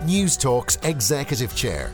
News Talk's Executive Chair.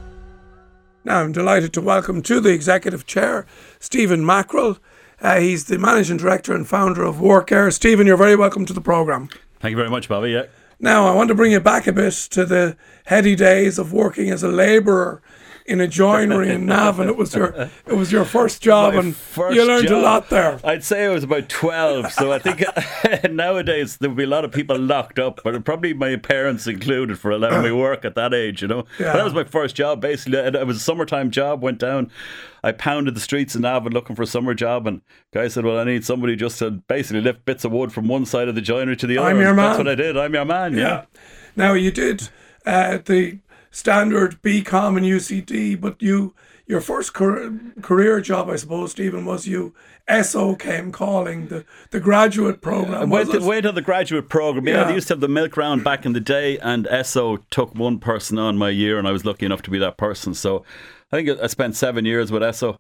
Now, I'm delighted to welcome to the Executive Chair, Stephen Mackrell. He's the Managing Director and founder of Workair. Stephen, you're very welcome to the programme. Thank you very much, Bobby. Yeah. Now, I want to bring you back a bit to the heady days of working as a labourer in a joinery in Navan. It was your first job, and you learned a lot there. I'd say I was about 12, so I think nowadays there would be a lot of people locked up, but probably my parents included, for allowing me work at that age, you know. Yeah. But that was my first job, basically. It was a summertime job, went down. I pounded the streets in Navan looking for a summer job, and guy said, well, I need somebody just to basically lift bits of wood from one side of the joinery to the other. I'm your man. That's what I did. I'm your man, yeah. Now, you did the standard BCom and UCD, but your first career job, I suppose, Stephen, was ESSO came calling, the graduate programme. Wait till the graduate programme. Yeah, they used to have the milk round back in the day, and ESSO took one person on my year, and I was lucky enough to be that person. So I think I spent 7 years with ESSO.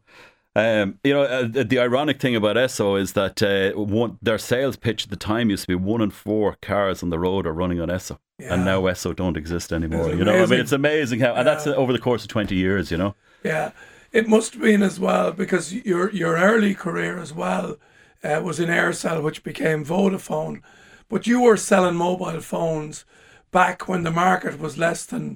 The ironic thing about ESSO is that their sales pitch at the time used to be 1 in 4 cars on the road are running on ESSO. Yeah. And now ESSO don't exist anymore. You know, I mean, it's amazing how, and that's over the course of 20 years, you know. Yeah, it must have been as well, because your early career as well was in Aircel, which became Vodafone. But you were selling mobile phones back when the market was less than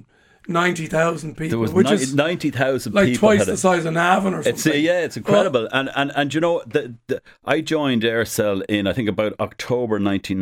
90,000 people. There was which is 90,000 like people. Twice the size of Navan or something. It's incredible. Well, and you know, I joined Aircel in, I think, about October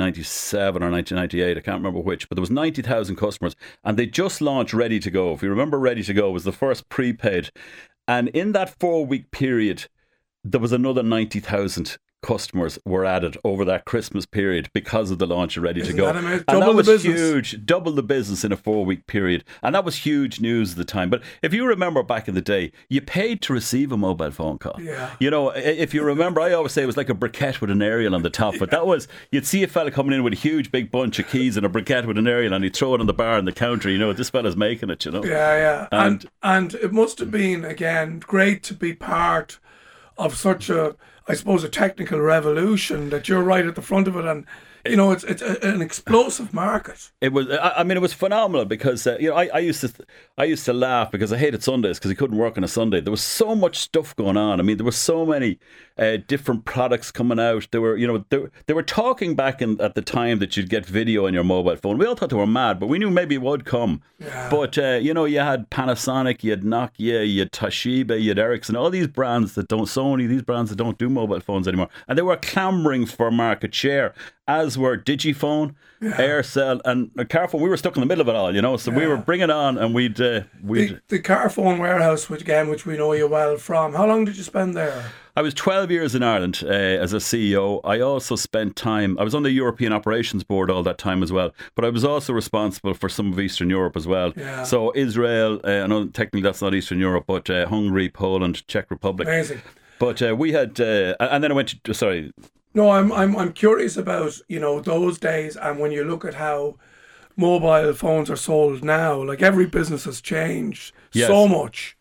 1997 or 1998. I can't remember which, but there was 90,000 customers, and they just launched Ready to Go. If you remember, Ready to Go was the first prepaid, and in that 4-week period, there was another 90,000 customers were added over that Christmas period because of the launch of Ready to Go. And that was huge, double the business in a 4-week period. And that was huge news at the time. But if you remember back in the day, you paid to receive a mobile phone call. Yeah. You know, if you remember, I always say it was like a briquette with an aerial on the top. But that was, you'd see a fella coming in with a huge big bunch of keys and a briquette with an aerial, and he'd throw it on the bar in the counter. You know, this fella's making it, you know. Yeah. And it must have been, again, great to be part of such a, I suppose, a technical revolution, that you're right at the front of it, and you know, it's an explosive market. It was. I mean, it was phenomenal because you know, I used to laugh because I hated Sundays because I couldn't work on a Sunday. There was so much stuff going on. I mean, there were so many different products coming out. They were talking back at the time that you'd get video on your mobile phone. We all thought they were mad, but we knew maybe it would come. Yeah. But you know, you had Panasonic, you had Nokia, you had Toshiba, you had Ericsson, all these brands that don't, Sony, these brands that don't do mobile phones anymore, and they were clamouring for market share. As were Digifone, Aircel, and Carphone. We were stuck in the middle of it all, you know. So we were bringing on, and we'd the Carphone warehouse, which we know you well from. How long did you spend there? I was 12 years in Ireland as a CEO. I also spent time, I was on the European Operations Board all that time as well, but I was also responsible for some of Eastern Europe as well. Yeah. So Israel, I know technically that's not Eastern Europe, but Hungary, Poland, Czech Republic. Amazing. But we had, and then I went to, sorry. No, I'm curious about, you know, those days, and when you look at how mobile phones are sold now, like every business has changed so much.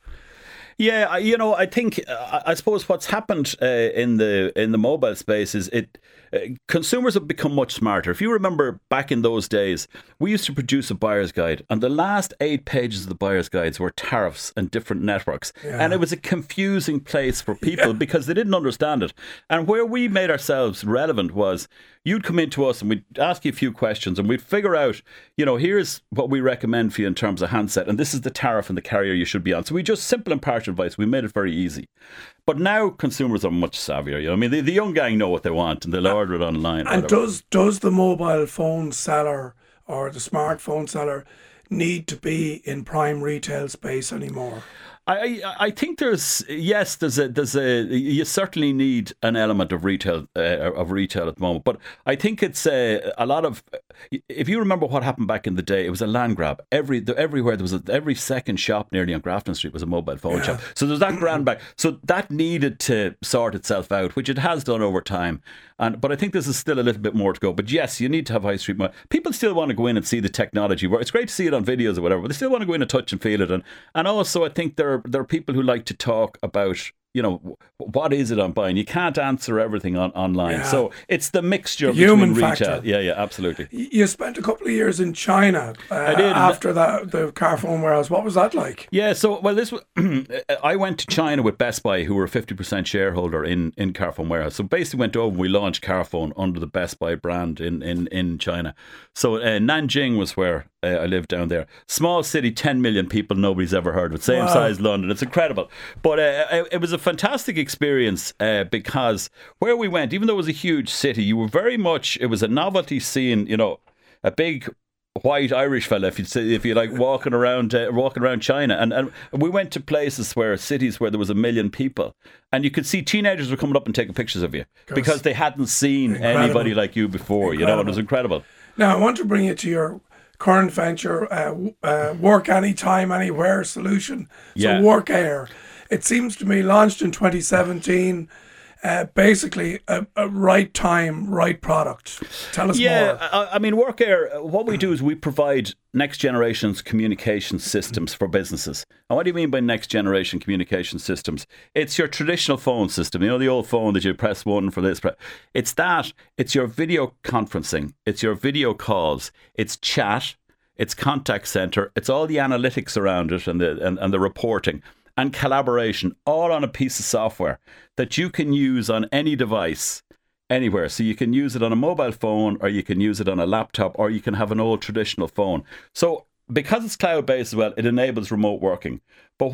Yeah, you know, I think I suppose what's happened in the mobile space is consumers have become much smarter. If you remember back in those days, we used to produce a buyer's guide, and the last 8 pages of the buyer's guides were tariffs and different networks. And it was a confusing place for people because they didn't understand it. And where we made ourselves relevant was you'd come into us and we'd ask you a few questions and we'd figure out, you know, here's what we recommend for you in terms of handset, and this is the tariff and the carrier you should be on. So we just simple and partial advice. We made it very easy. But now consumers are much savvier. You know, I mean, the young gang know what they want and they'll order it online. And does the mobile phone seller or the smartphone seller need to be in prime retail space anymore? I think there's you certainly need an element of retail at the moment, but I think it's a lot of, if you remember what happened back in the day, it was a land grab. Everywhere there was every second shop nearly on Grafton Street was a mobile phone shop. So there's that grand back. So that needed to sort itself out, which it has done over time. But I think there's still a little bit more to go. But yes, you need to have high street. People still want to go in and see the technology. It's great to see it on videos or whatever, but they still want to go in and touch and feel it. And also, I think there are people who like to talk about what is it I'm buying? You can't answer everything online. Yeah. So it's the mixture The between human retail. factor. Yeah, absolutely. You spent a couple of years in China I did. after the Carphone warehouse. What was that like? Yeah, so this was I went to China with Best Buy, who were a 50% shareholder in Carphone warehouse. So basically went over and we launched Carphone under the Best Buy brand in China. So Nanjing was where I lived down there. Small city, 10 million people, nobody's ever heard of it. Same size London. It's incredible. But it was a fantastic experience because where we went, even though it was a huge city, you were very much, it was a novelty seeing, a big white Irish fella, if you like, walking around China, and we went to cities where there was 1 million people, and you could see teenagers were coming up and taking pictures of you because they hadn't seen anybody like you before. It was incredible. Now I want to bring you to your current venture, Work Anytime, Anywhere solution. So Work Air. It seems to me launched in 2017. Basically, a right time, right product. Tell us more. Yeah, I mean, Work Air, what we do is we provide next generation's communication systems for businesses. And what do you mean by next generation communication systems? It's your traditional phone system, the old phone that you press one for this. It's that. It's your video conferencing. It's your video calls. It's chat. It's contact center. It's all the analytics around it and the reporting. And collaboration, all on a piece of software that you can use on any device, anywhere. So you can use it on a mobile phone, or you can use it on a laptop, or you can have an old traditional phone. So because it's cloud-based as well, it enables remote working. But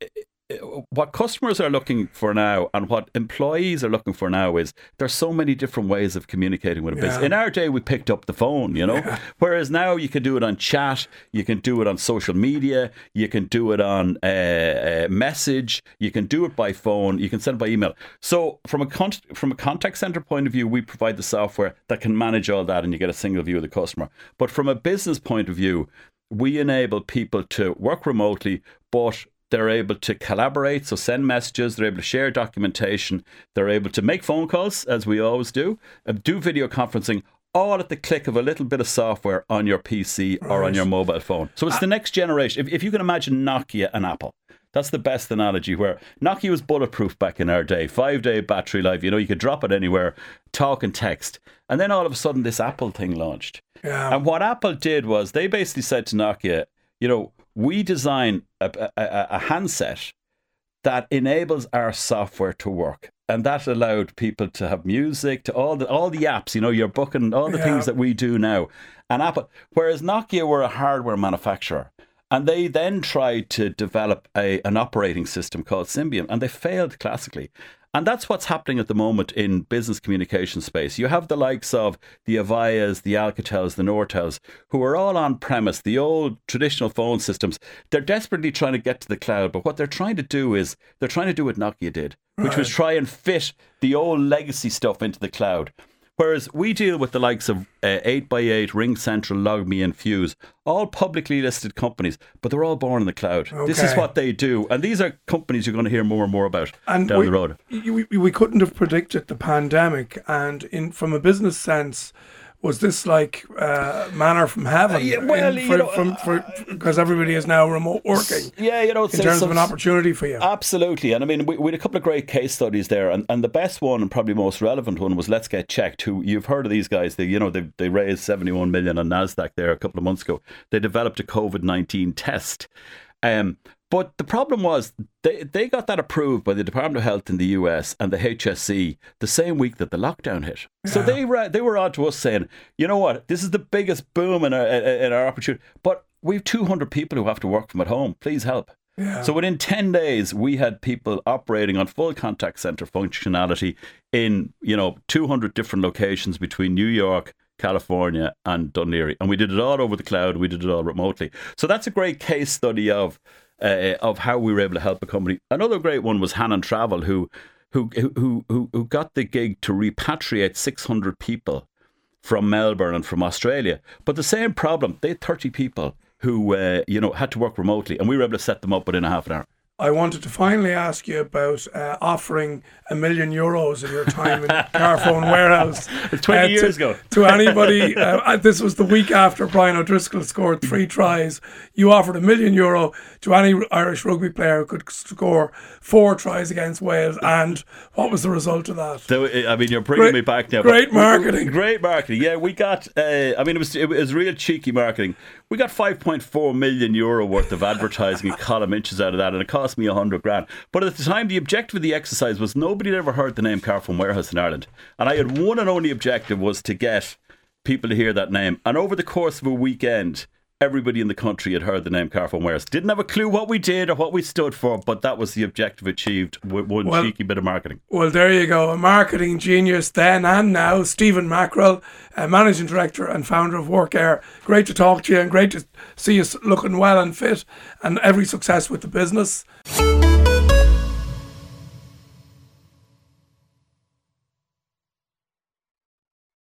what customers are looking for now and what employees are looking for now is there's so many different ways of communicating with a business. In our day, we picked up the phone, whereas now you can do it on chat, you can do it on social media, you can do it on message, you can do it by phone, you can send it by email. So from a contact center point of view, we provide the software that can manage all that and you get a single view of the customer. But from a business point of view, we enable people to work remotely, but they're able to collaborate, so send messages, they're able to share documentation, they're able to make phone calls, as we always do video conferencing, all at the click of a little bit of software on your PC or on your mobile phone. So it's the next generation. If you can imagine Nokia and Apple, that's the best analogy, where Nokia was bulletproof back in our day, 5-day battery life, you could drop it anywhere, talk and text. And then all of a sudden this Apple thing launched. Yeah. And what Apple did was they basically said to Nokia, we design a handset that enables our software to work. And that allowed people to have music, to all the apps, your booking, all the things that we do now. And Apple, whereas Nokia were a hardware manufacturer, and they then tried to develop an operating system called Symbian, and they failed classically. And that's what's happening at the moment in business communication space. You have the likes of the Avayas, the Alcatels, the Nortels, who are all on premise, the old traditional phone systems. They're desperately trying to get to the cloud, but what they're trying to do is they're trying to do what Nokia did, which was try and fit the old legacy stuff into the cloud. Whereas we deal with the likes of 8x8, RingCentral, LogMe and Fuse, all publicly listed companies, but they're all born in the cloud. Okay. This is what they do. And these are companies you're going to hear more and more about down the road. We couldn't have predicted the pandemic. And from a business sense, was this like manna from heaven? Because everybody is now remote working. In terms of an opportunity for you. Absolutely. And I mean, we had a couple of great case studies there. And the best one and probably most relevant one was Let's Get Checked, who you've heard of these guys. They raised 71 million on NASDAQ there a couple of months ago. They developed a COVID-19 test. But the problem was they got that approved by the Department of Health in the US and the HSE the same week that the lockdown hit. Yeah. So they were on to us saying, you know what, this is the biggest boom in our opportunity, but we've 200 people who have to work from at home. Please help. Yeah. So within 10 days, we had people operating on full contact center functionality in 200 different locations between New York, California and Dunleary. And we did it all over the cloud. We did it all remotely. So that's a great case study of how we were able to help a company. Another great one was Hannon Travel, who got the gig to repatriate 600 people from Melbourne and from Australia. But the same problem, they had 30 people who had to work remotely, and we were able to set them up within a half an hour. I wanted to finally ask you about offering €1 million in your time in Carphone Warehouse. 20 years ago. To anybody. This was the week after Brian O'Driscoll scored 3 tries. You offered €1 million to any Irish rugby player who could score 4 tries against Wales. And what was the result of that? So, I mean, you're bringing me back now. Great marketing. Great marketing. Yeah, we got, it was real cheeky marketing. We got €5.4 million worth of advertising and column inches out of that, and it cost me $100,000. But at the time, the objective of the exercise was nobody had ever heard the name Carphone Warehouse in Ireland. And I had one and only objective was to get people to hear that name. And over the course of a weekend, everybody in the country had heard the name Carphone Warehouse. Didn't have a clue what we did or what we stood for, but that was the objective achieved with one cheeky bit of marketing. Well, there you go. A marketing genius then and now. Stephen Mackerel, Managing Director and founder of WorkAir. Great to talk to you and great to see you looking well and fit, and every success with the business.